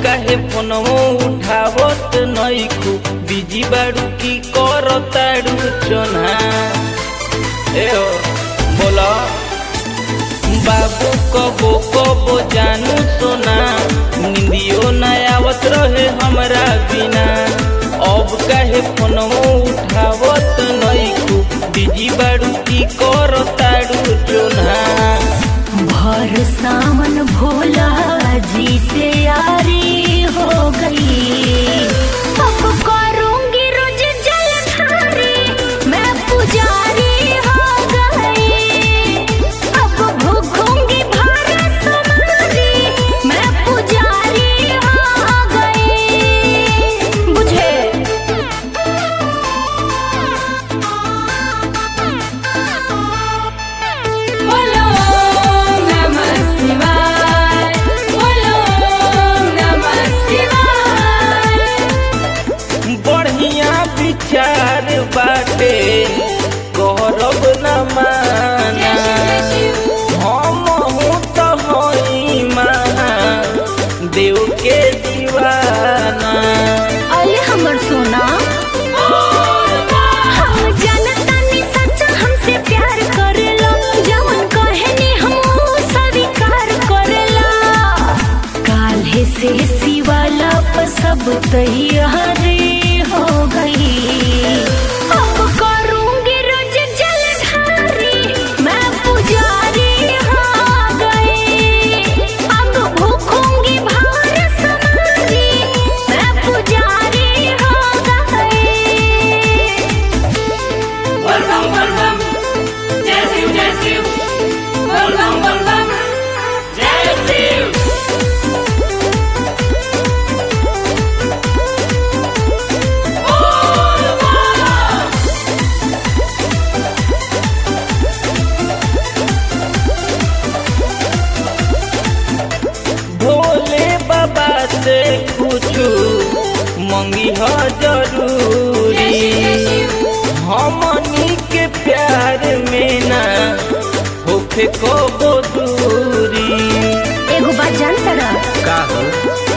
काहे फोनवो उठावत नइखू बिजी बाड़ू की करताड़ू चोना ए हो बोला बाबू कबो कबो जानू सोना निंदियो न आवत रहे हमरा बिना अब काहे फोनवो उठावत नइखू बिजी बाड़ू की करताड़ू चोना भर सावन भोला जी से यारी हो गई अब करूंगी रोज जलधारी मैं पुजारी हो गई अब भूखूंगी भर समारी मैं पुजारी हो गई बुझे बढ़िया विचार बाटे गौरव न माना हम तो हई महा देव के दीवाना अरे हमर सोना हम जानता नहीं सच्चा हमसे प्यार करेला जवन कहनी हम स्वीकार करेला काल्हे से शिवाला पर सब तैयारी हो गई अब करूंगी रोज जलधारी मैं पुजारी हो गई अब भूखूंगी भार समारी मैं पुजारी हो गई बलबम बलबम जय शिव बलबम बलबम जय शिव भोले बाबा से कुछू मंगी हो जरूरी हमनी के प्यार में ना होखे को दूरी एगो बात जानता रह का हो